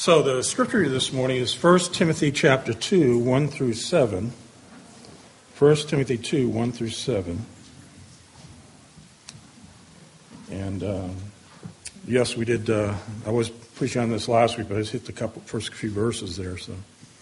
So the scripture this morning is 1 Timothy chapter 2, 1 through 7. 1 Timothy 2, 1 through 7. And yes, we did, I was preaching on this last week, but I just hit the first few verses there. So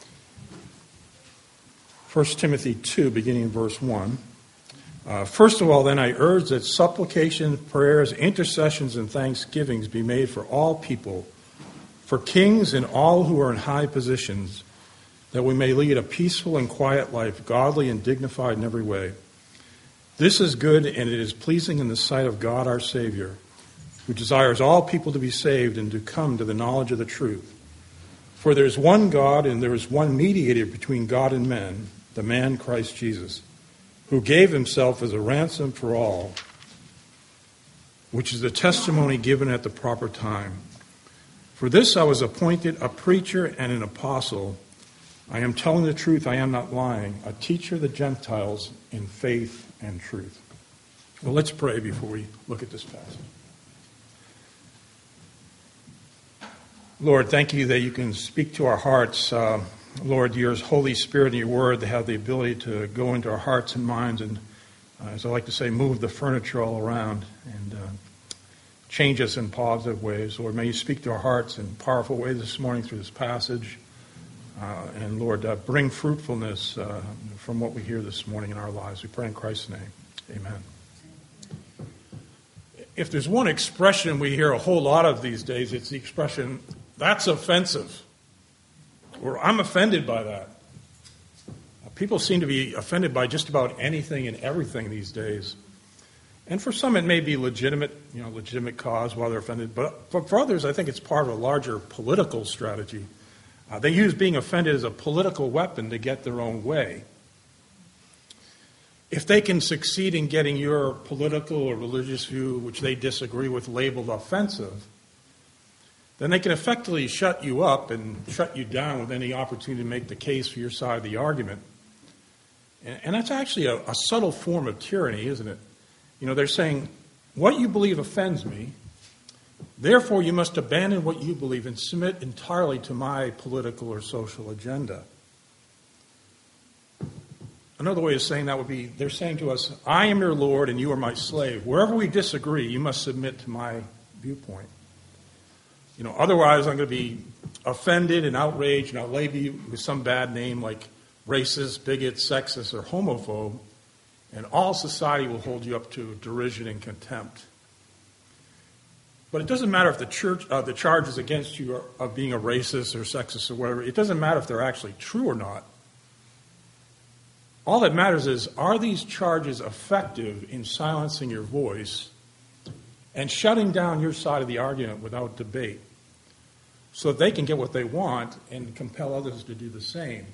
1 Timothy 2, beginning in verse 1. First of all, then, I urge that supplications, prayers, intercessions, and thanksgivings be made for all people, for kings and all who are in high positions, that we may lead a peaceful and quiet life, godly and dignified in every way. This is good, and it is pleasing in the sight of God our Savior, who desires all people to be saved and to come to the knowledge of the truth. For there is one God, and there is one mediator between God and men, the man Christ Jesus, who gave himself as a ransom for all, which is the testimony given at the proper time. For this I was appointed a preacher and an apostle. I am telling the truth, I am not lying, a teacher of the Gentiles in faith and truth. Well, let's pray before we look at this passage. Lord, thank you that you can speak to our hearts. Lord, your Holy Spirit and your Word, they have the ability to go into our hearts and minds and, as I like to say, move the furniture all around and change us in positive ways. Lord, may you speak to our hearts in powerful ways this morning through this passage. And Lord, bring fruitfulness from what we hear this morning in our lives. We pray in Christ's name. Amen. If there's one expression we hear a whole lot of these days, it's the expression, that's offensive. Or I'm offended by that. People seem to be offended by just about anything and everything these days. And for some, it may be legitimate cause why they're offended. But for others, I think it's part of a larger political strategy. They use being offended as a political weapon to get their own way. If they can succeed in getting your political or religious view, which they disagree with, labeled offensive, then they can effectively shut you up and shut you down with any opportunity to make the case for your side of the argument. And that's actually a subtle form of tyranny, isn't it? You know, they're saying, what you believe offends me, therefore you must abandon what you believe and submit entirely to my political or social agenda. Another way of saying that would be, they're saying to us, I am your Lord and you are my slave. Wherever we disagree, you must submit to my viewpoint. You know, otherwise I'm going to be offended and outraged, and I'll label you with some bad name like racist, bigot, sexist, or homophobe, and all society will hold you up to derision and contempt. But it doesn't matter if the charges against you are of being a racist or sexist or whatever. It doesn't matter if they're actually true or not. All that matters is, are these charges effective in silencing your voice and shutting down your side of the argument without debate so that they can get what they want and compel others to do the same?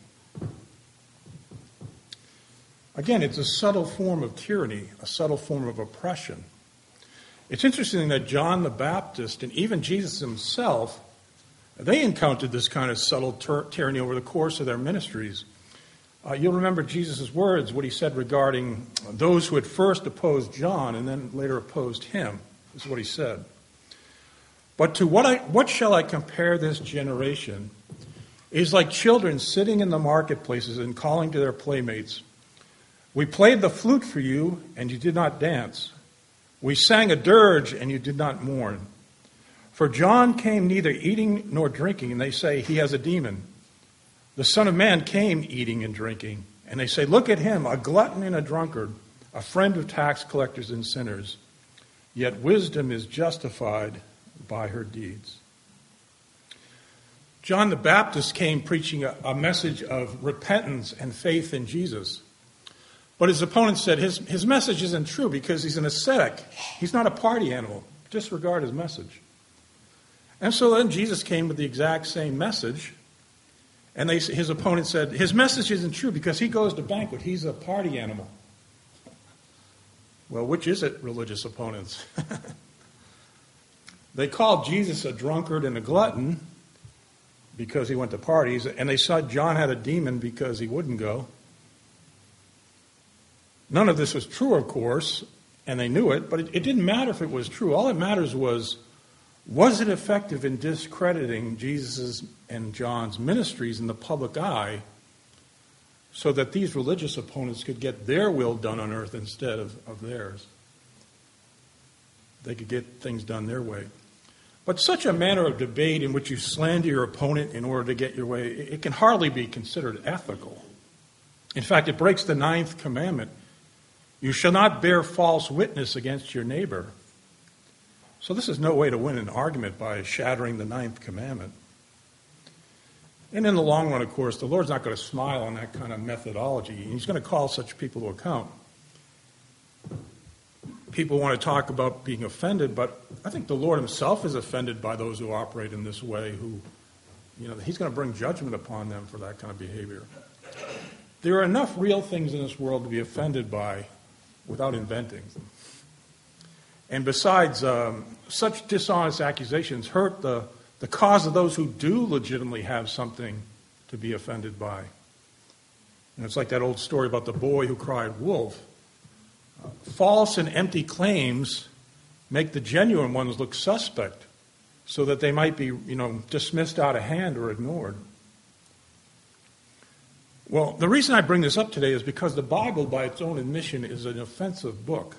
Again, it's a subtle form of tyranny, a subtle form of oppression. It's interesting that John the Baptist and even Jesus himself, they encountered this kind of subtle tyranny over the course of their ministries. You'll remember Jesus' words, what he said regarding those who had first opposed John and then later opposed him. This is what he said. But to what shall I compare this generation? It is like children sitting in the marketplaces and calling to their playmates, we played the flute for you, and you did not dance. We sang a dirge, and you did not mourn. For John came neither eating nor drinking, and they say he has a demon. The Son of Man came eating and drinking, and they say, look at him, a glutton and a drunkard, a friend of tax collectors and sinners. Yet wisdom is justified by her deeds. John the Baptist came preaching a message of repentance and faith in Jesus. But his opponent said his message isn't true because he's an ascetic. He's not a party animal. Disregard his message. And so then Jesus came with the exact same message. And his opponent said, his message isn't true because he goes to banquet. He's a party animal. Well, which is it, religious opponents? They called Jesus a drunkard and a glutton because he went to parties. And they said John had a demon because he wouldn't go. None of this was true, of course, and they knew it, but it didn't matter if it was true. All that matters was Was it effective in discrediting Jesus' and John's ministries in the public eye so that these religious opponents could get their will done on earth instead of theirs? They could get things done their way. But such a manner of debate in which you slander your opponent in order to get your way, it can hardly be considered ethical. In fact, it breaks the 9th commandment. You shall not bear false witness against your neighbor. So this is no way to win an argument by shattering the 9th commandment. And in the long run, of course, the Lord's not going to smile on that kind of methodology. He's going to call such people to account. People want to talk about being offended, but I think the Lord himself is offended by those who operate in this way, who, he's going to bring judgment upon them for that kind of behavior. There are enough real things in this world to be offended by without inventing them. And besides, such dishonest accusations hurt the cause of those who do legitimately have something to be offended by. And it's like that old story about the boy who cried wolf. False and empty claims make the genuine ones look suspect so that they might be, dismissed out of hand or ignored. Well, the reason I bring this up today is because the Bible, by its own admission, is an offensive book.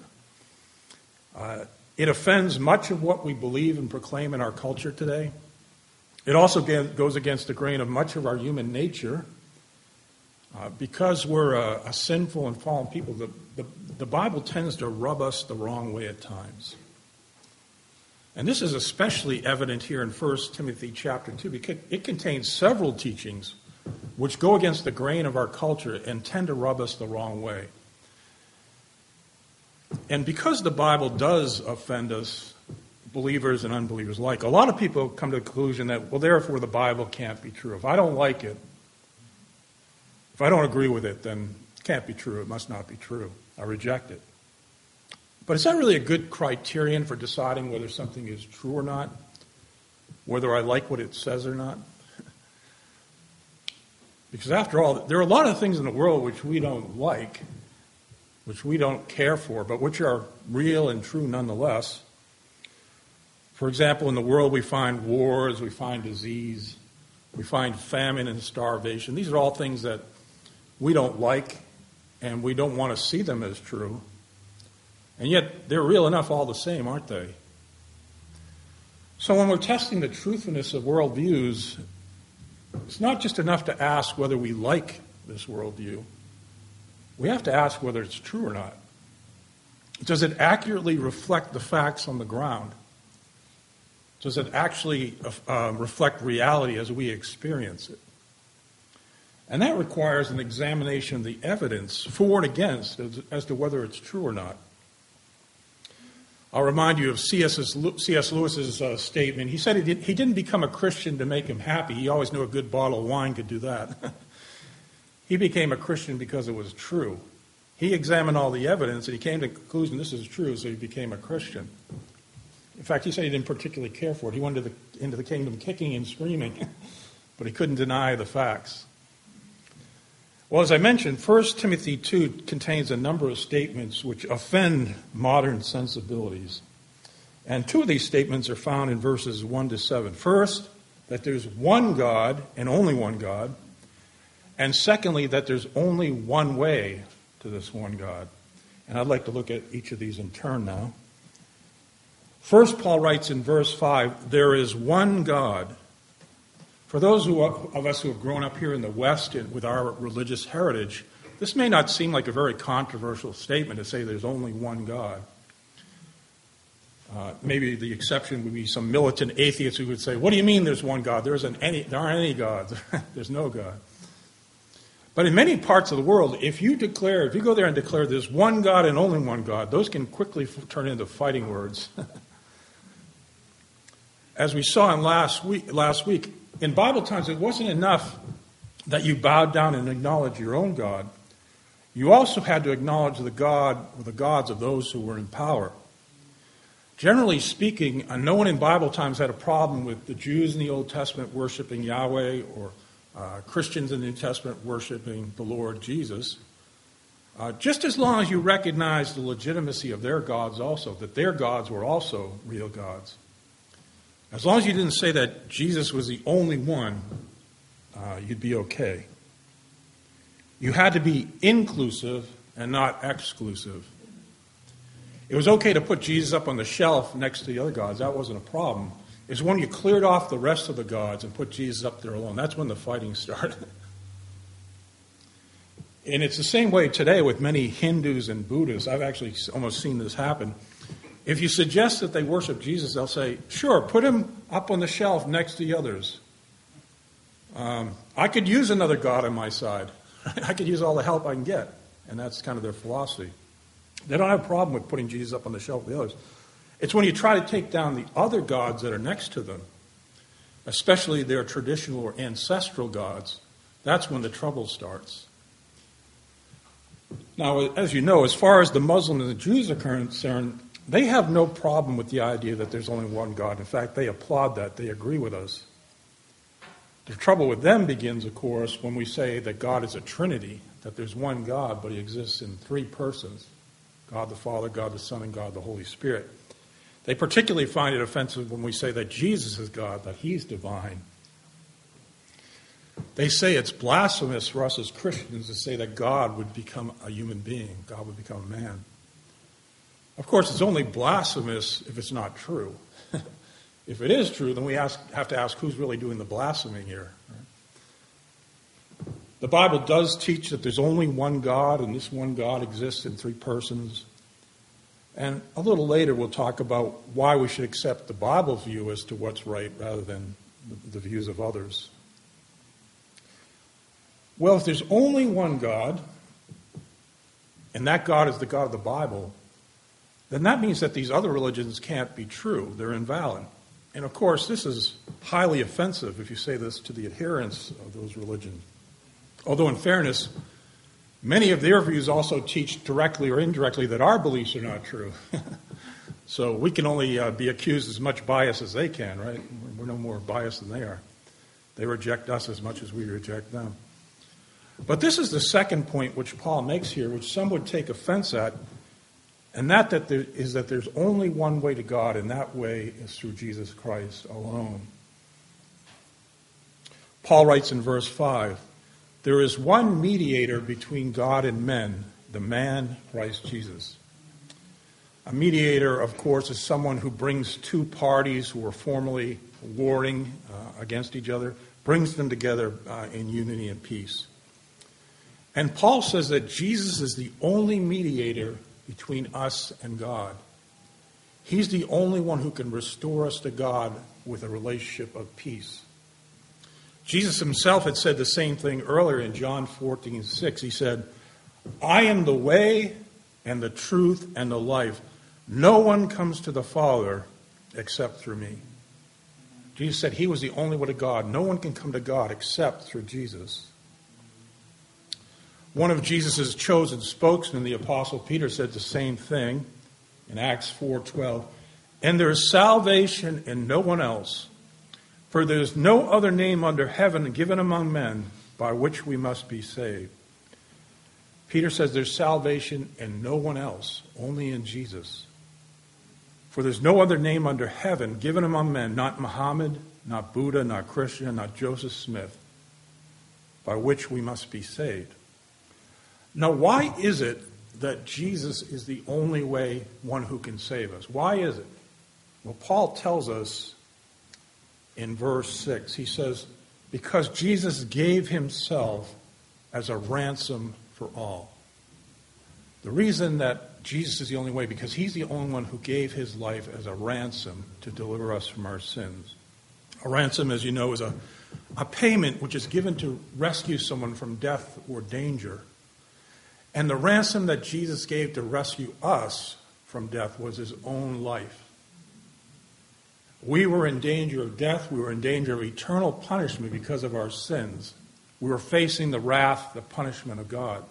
It offends much of what we believe and proclaim in our culture today. It also goes against the grain of much of our human nature. Because we're a sinful and fallen people, the Bible tends to rub us the wrong way at times. And this is especially evident here in 1 Timothy chapter 2, because it contains several teachings which go against the grain of our culture and tend to rub us the wrong way. And because the Bible does offend us, believers and unbelievers alike, a lot of people come to the conclusion that, well, therefore the Bible can't be true. If I don't like it, if I don't agree with it, then it can't be true. It must not be true. I reject it. But is that really a good criterion for deciding whether something is true or not? Whether I like what it says or not? Because after all, there are a lot of things in the world which we don't like, which we don't care for, but which are real and true nonetheless. For example, in the world we find wars, we find disease, we find famine and starvation. These are all things that we don't like, and we don't want to see them as true. And yet, they're real enough all the same, aren't they? So when we're testing the truthfulness of worldviews, it's not just enough to ask whether we like this worldview. We have to ask whether it's true or not. Does it accurately reflect the facts on the ground? Does it actually reflect reality as we experience it? And that requires an examination of the evidence for and against as to whether it's true or not. I'll remind you of C.S. Lewis's statement. He said he didn't become a Christian to make him happy. He always knew a good bottle of wine could do that. He became a Christian because it was true. He examined all the evidence and he came to the conclusion this is true, so he became a Christian. In fact, he said he didn't particularly care for it. He went into the kingdom kicking and screaming, but he couldn't deny the facts. Well, as I mentioned, 1 Timothy 2 contains a number of statements which offend modern sensibilities. And two of these statements are found in verses 1 to 7. First, that there's one God and only one God. And secondly, that there's only one way to this one God. And I'd like to look at each of these in turn now. First, Paul writes in verse 5, there is one God. For those of us who have grown up here in the West with our religious heritage, this may not seem like a very controversial statement to say there's only one God. Maybe the exception would be some militant atheists who would say, what do you mean there's one God? There aren't any gods. There's no God. But in many parts of the world, if you go there and declare there's one God and only one God, those can quickly turn into fighting words. As we saw last week, in Bible times, it wasn't enough that you bowed down and acknowledged your own God. You also had to acknowledge the God or the gods of those who were in power. Generally speaking, no one in Bible times had a problem with the Jews in the Old Testament worshiping Yahweh or Christians in the New Testament worshiping the Lord Jesus. Just as long as you recognize the legitimacy of their gods also, that their gods were also real gods. As long as you didn't say that Jesus was the only one, you'd be okay. You had to be inclusive and not exclusive. It was okay to put Jesus up on the shelf next to the other gods. That wasn't a problem. It's when you cleared off the rest of the gods and put Jesus up there alone. That's when the fighting started. And it's the same way today with many Hindus and Buddhists. I've actually almost seen this happen. If you suggest that they worship Jesus, they'll say, sure, put him up on the shelf next to the others. I could use another God on my side. I could use all the help I can get. And that's kind of their philosophy. They don't have a problem with putting Jesus up on the shelf with the others. It's when you try to take down the other gods that are next to them, especially their traditional or ancestral gods, that's when the trouble starts. Now, as you know, as far as the Muslims and the Jews are concerned, they have no problem with the idea that there's only one God. In fact, they applaud that. They agree with us. The trouble with them begins, of course, when we say that God is a Trinity, that there's one God, but he exists in three persons, God the Father, God the Son, and God the Holy Spirit. They particularly find it offensive when we say that Jesus is God, that he's divine. They say it's blasphemous for us as Christians to say that God would become a human being, God would become a man. Of course, it's only blasphemous if it's not true. If it is true, then we have to ask who's really doing the blaspheming here. Right? The Bible does teach that there's only one God, and this one God exists in three persons. And a little later we'll talk about why we should accept the Bible's view as to what's right rather than the views of others. Well, if there's only one God, and that God is the God of the Bible, then that means that these other religions can't be true. They're invalid. And of course, this is highly offensive if you say this to the adherents of those religions. Although in fairness, many of their views also teach directly or indirectly that our beliefs are not true. So we can only be accused as much bias as they can, right? We're no more biased than they are. They reject us as much as we reject them. But this is the second point which Paul makes here, which some would take offense at, and that there's only one way to God, and that way is through Jesus Christ alone. Paul writes in verse 5, there is one mediator between God and men, the man Christ Jesus. A mediator, of course, is someone who brings two parties who are formerly warring against each other, brings them together in unity and peace. And Paul says that Jesus is the only mediator between us and God. He's the only one who can restore us to God with a relationship of peace. Jesus himself had said the same thing earlier in John 14:6. He said, I am the way and the truth and the life. No one comes to the Father except through me. Jesus said he was the only way to God. No one can come to God except through Jesus. One of Jesus' chosen spokesmen, the Apostle Peter, said the same thing in Acts 4:12. And there is salvation in no one else, for there is no other name under heaven given among men by which we must be saved. Peter says there's salvation in no one else, only in Jesus. For there's no other name under heaven given among men, not Muhammad, not Buddha, not Christian, not Joseph Smith, by which we must be saved. Now, why is it that Jesus is the only one who can save us? Why is it? Well, Paul tells us in verse 6, he says, because Jesus gave himself as a ransom for all. The reason that Jesus is the only way, because he's the only one who gave his life as a ransom to deliver us from our sins. A ransom, as you know, is a payment which is given to rescue someone from death or danger. And the ransom that Jesus gave to rescue us from death was his own life. We were in danger of death. We were in danger of eternal punishment because of our sins. We were facing the wrath, the punishment of God.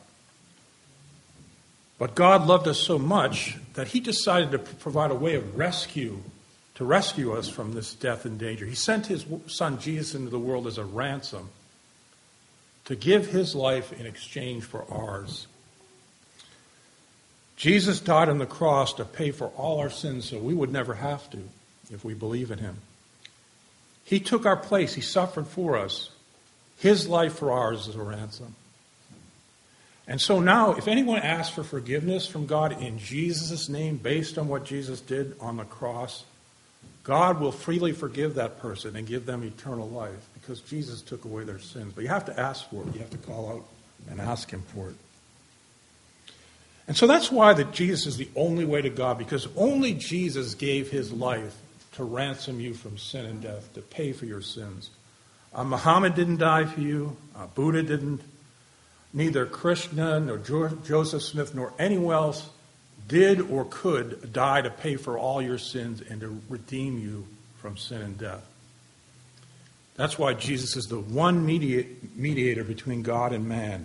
But God loved us so much that he decided to provide a way of rescue, to rescue us from this death and danger. He sent his son Jesus into the world as a ransom to give his life in exchange for ours. Jesus died on the cross to pay for all our sins so we would never have to if we believe in him. He took our place. He suffered for us. His life for ours is a ransom. And so now, if anyone asks for forgiveness from God in Jesus' name, based on what Jesus did on the cross, God will freely forgive that person and give them eternal life because Jesus took away their sins. But you have to ask for it. You have to call out and ask him for it. And so that's why that Jesus is the only way to God, because only Jesus gave his life to ransom you from sin and death, to pay for your sins. Muhammad didn't die for you. Buddha didn't. Neither Krishna, nor Joseph Smith, nor anyone else did or could die to pay for all your sins and to redeem you from sin and death. That's why Jesus is the one mediator between God and man.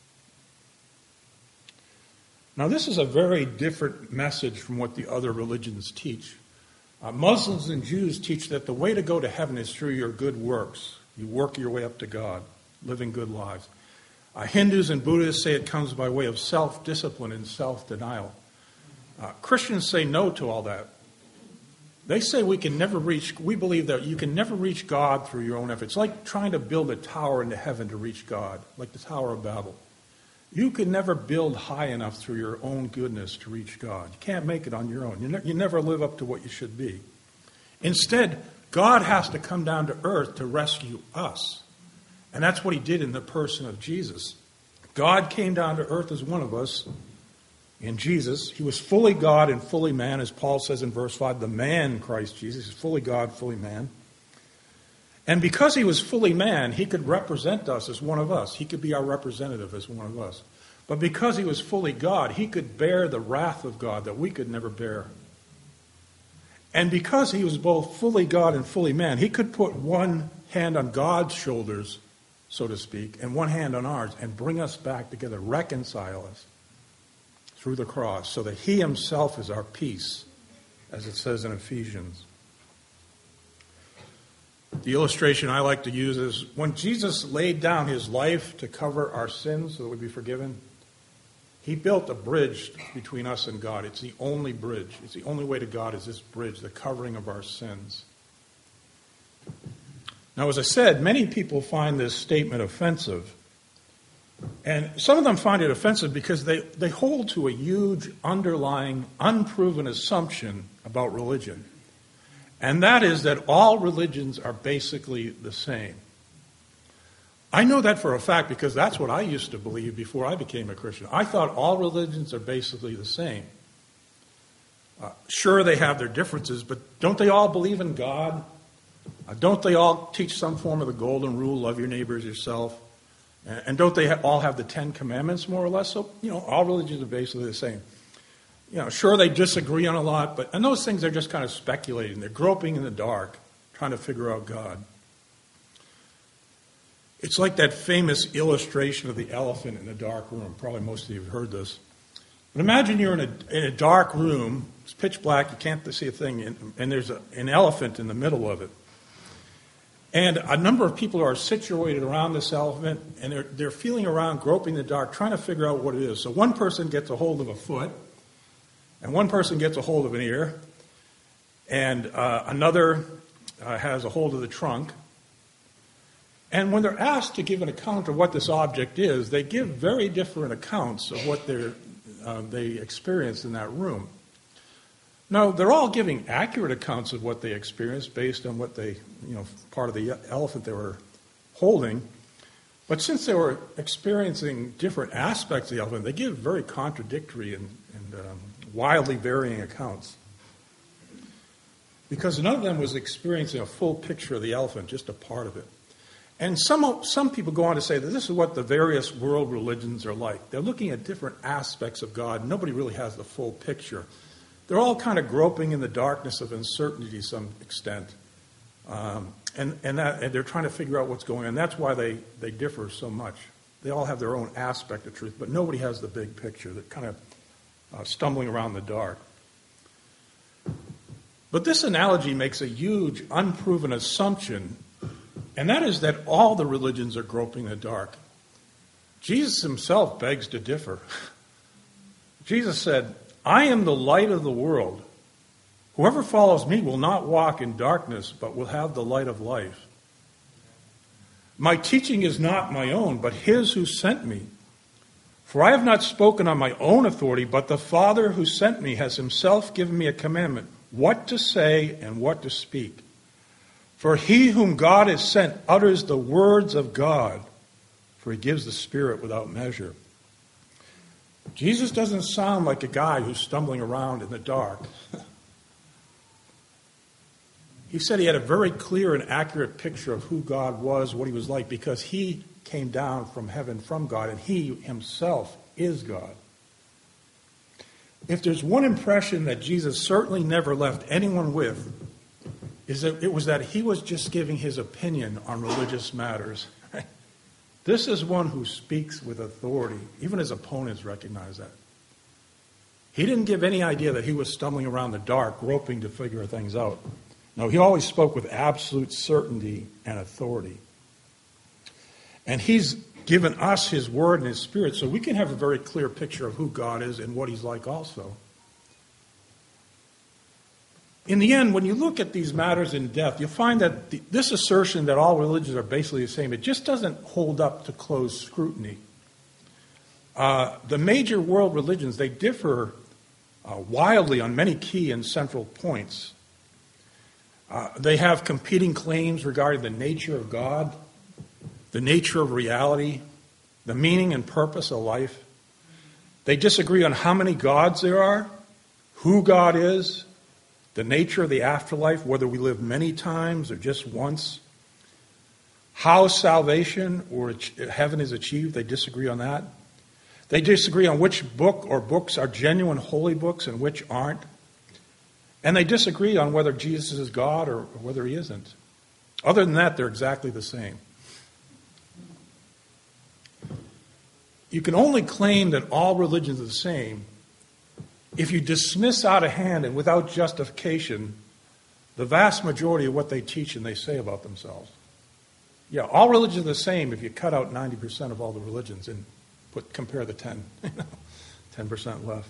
Now, this is a very different message from what the other religions teach. Muslims and Jews teach that the way to go to heaven is through your good works. You work your way up to God, living good lives. Hindus and Buddhists say it comes by way of self-discipline and self-denial. Christians say no to all that. They say we believe that you can never reach God through your own efforts. It's like trying to build a tower into heaven to reach God, like the Tower of Babel. You can never build high enough through your own goodness to reach God. You can't make it on your own. You never live up to what you should be. Instead, God has to come down to earth to rescue us. And that's what he did in the person of Jesus. God came down to earth as one of us in Jesus. He was fully God and fully man, as Paul says in verse 5, the man Christ Jesus. He's fully God, fully man. And because he was fully man, he could represent us as one of us. He could be our representative as one of us. But because he was fully God, he could bear the wrath of God that we could never bear. And because he was both fully God and fully man, he could put one hand on God's shoulders, so to speak, and one hand on ours, and bring us back together, reconcile us through the cross, so that he himself is our peace, as it says in Ephesians. The illustration I like to use is when Jesus laid down his life to cover our sins so that we'd be forgiven, he built a bridge between us and God. It's the only bridge. It's the only way to God is this bridge, the covering of our sins. Now, as I said, many people find this statement offensive. And some of them find it offensive because they hold to a huge underlying, unproven assumption about religion. And that is that all religions are basically the same. I know that for a fact because that's what I used to believe before I became a Christian. I thought all religions are basically the same. Sure, they have their differences, but don't they all believe in God? Don't they all teach some form of the golden rule, love your neighbor as yourself? And don't they all have the Ten Commandments, more or less? So, all religions are basically the same. Sure, they disagree on a lot, and those things are just kind of speculating. They're groping in the dark, trying to figure out God. It's like that famous illustration of the elephant in the dark room. Probably most of you have heard this. But imagine you're in a dark room. It's pitch black. You can't see a thing. And there's an elephant in the middle of it. And a number of people are situated around this elephant, and they're feeling around, groping in the dark, trying to figure out what it is. So one person gets a hold of a foot, and one person gets a hold of an ear, and another has a hold of the trunk. And when they're asked to give an account of what this object is, they give very different accounts of what they experienced in that room. Now, they're all giving accurate accounts of what they experienced based on what they, part of the elephant they were holding. But since they were experiencing different aspects of the elephant, they give very contradictory and wildly varying accounts. Because none of them was experiencing a full picture of the elephant, just a part of it. And some people go on to say that this is what the various world religions are like. They're looking at different aspects of God. Nobody really has the full picture. They're all kind of groping in the darkness of uncertainty to some extent. And they're trying to figure out what's going on. That's why they differ so much. They all have their own aspect of truth, but nobody has the big picture. They're kind of stumbling around the dark. But this analogy makes a huge, unproven assumption, and that is that all the religions are groping in the dark. Jesus himself begs to differ. Jesus said, I am the light of the world. Whoever follows me will not walk in darkness, but will have the light of life. My teaching is not my own, but his who sent me. For I have not spoken on my own authority, but the Father who sent me has himself given me a commandment, what to say and what to speak. For he whom God has sent utters the words of God, for he gives the Spirit without measure. Jesus doesn't sound like a guy who's stumbling around in the dark. He said he had a very clear and accurate picture of who God was, what he was like, because he came down from heaven from God, and he himself is God. If there's one impression that Jesus certainly never left anyone with, is that it was that he was just giving his opinion on religious matters. This is one who speaks with authority. Even his opponents recognize that. He didn't give any idea that he was stumbling around the dark, groping to figure things out. No, he always spoke with absolute certainty and authority. And he's given us his word and his Spirit so we can have a very clear picture of who God is and what he's like also. In the end, when you look at these matters in depth, you'll find that this assertion that all religions are basically the same, it just doesn't hold up to close scrutiny. The major world religions, they differ wildly on many key and central points. They have competing claims regarding the nature of God, the nature of reality, the meaning and purpose of life. They disagree on how many gods there are, who God is, the nature of the afterlife, whether we live many times or just once, how salvation or heaven is achieved. They disagree on that. They disagree on which book or books are genuine holy books and which aren't. And they disagree on whether Jesus is God or whether he isn't. Other than that, they're exactly the same. You can only claim that all religions are the same if you dismiss out of hand and without justification the vast majority of what they teach and they say about themselves. Yeah, all religions are the same if you cut out 90% of all the religions and compare the 10% left.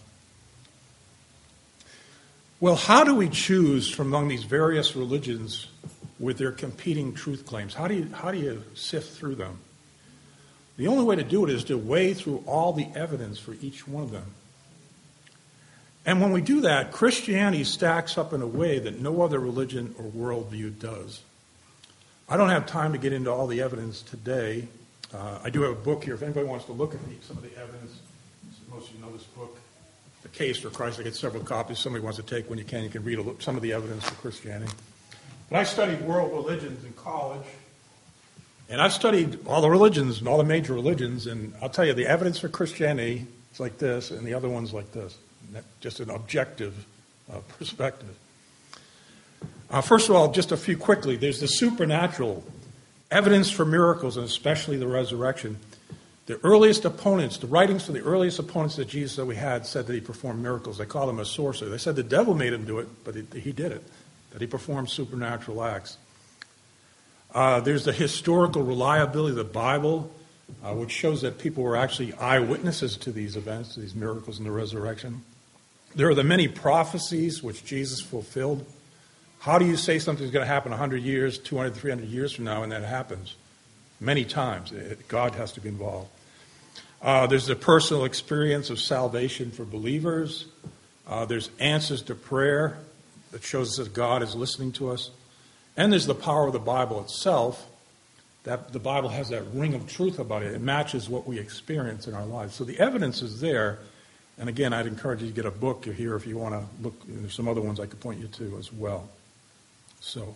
Well, how do we choose from among these various religions with their competing truth claims? How do you sift through them? The only way to do it is to weigh through all the evidence for each one of them. And when we do that, Christianity stacks up in a way that no other religion or worldview does. I don't have time to get into all the evidence today. I do have a book here. If anybody wants to look at some of the evidence, most of you know this book, The Case for Christ. I get several copies. Somebody wants to take one, you can read some of the evidence for Christianity. But I studied world religions in college, and I've studied all the religions and all the major religions, and I'll tell you, the evidence for Christianity is like this, and the other one's like this. Just an objective perspective. First of all, just a few quickly, there's the supernatural evidence for miracles, and especially the resurrection. The earliest opponents, the writings for the earliest opponents that Jesus that we had said that he performed miracles. They called him a sorcerer. They said the devil made him do it, but he did it, that he performed supernatural acts. There's the historical reliability of the Bible, which shows that people were actually eyewitnesses to these events, these miracles and the resurrection. There are the many prophecies which Jesus fulfilled. How do you say something's going to happen 100 years, 200, 300 years from now, and that happens? Many times. God has to be involved. There's the personal experience of salvation for believers. There's answers to prayer that shows us that God is listening to us. And there's the power of the Bible itself, that the Bible has that ring of truth about it. It matches what we experience in our lives. So the evidence is there. And again, I'd encourage you to get a book here if you want to look. There's some other ones I could point you to as well. So,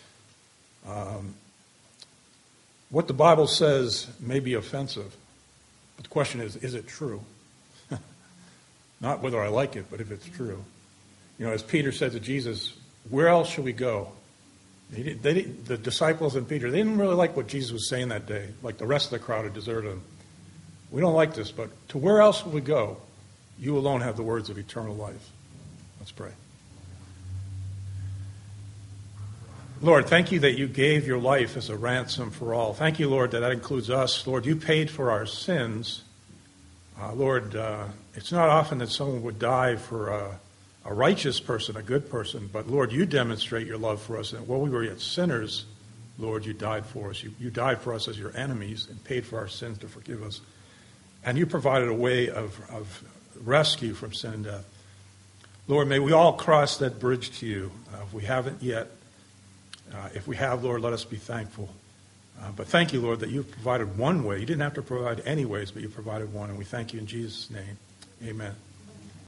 what the Bible says may be offensive, but the question is it true? Not whether I like it, but if it's true. You know, as Peter said to Jesus, where else shall we go? The disciples and Peter, they didn't really like what Jesus was saying that day, like the rest of the crowd had deserted him. We don't like this, but to where else will we go? You alone have the words of eternal life. Let's pray. Lord, thank you that you gave your life as a ransom for all. Thank you, Lord, that includes us. Lord, you paid for our sins. Lord, it's not often that someone would die for a righteous person, a good person. But, Lord, you demonstrate your love for us. And while we were yet sinners, Lord, you died for us. You died for us as your enemies and paid for our sins to forgive us. And you provided a way of rescue from sin and death. Lord, may we all cross that bridge to you. If we haven't yet, if we have, Lord, let us be thankful. But thank you, Lord, that you've provided one way. You didn't have to provide any ways, but you provided one. And we thank you in Jesus' name. Amen.